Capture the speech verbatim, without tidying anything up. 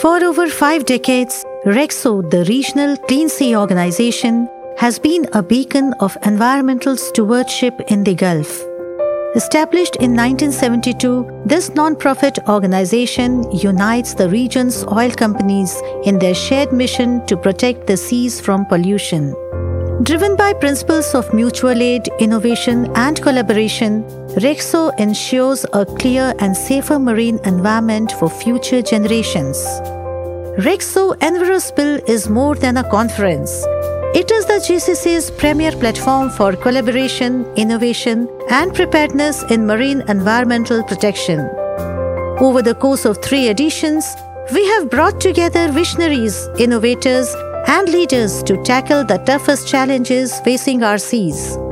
For over five decades, RECSO, the regional clean sea organization, has been a beacon of environmental stewardship in the Gulf. Established in nineteen seventy-two, this non-profit organization unites the region's oil companies in their shared mission to protect the seas from pollution. Driven by principles of mutual aid, innovation, and collaboration, RECSO ensures a clear and safer marine environment for future generations. RECSO EnviroSpill is more than a conference. It is the G C C's premier platform for collaboration, innovation, and preparedness in marine environmental protection. Over the course of three editions, we have brought together visionaries, innovators, and leaders to tackle the toughest challenges facing our seas.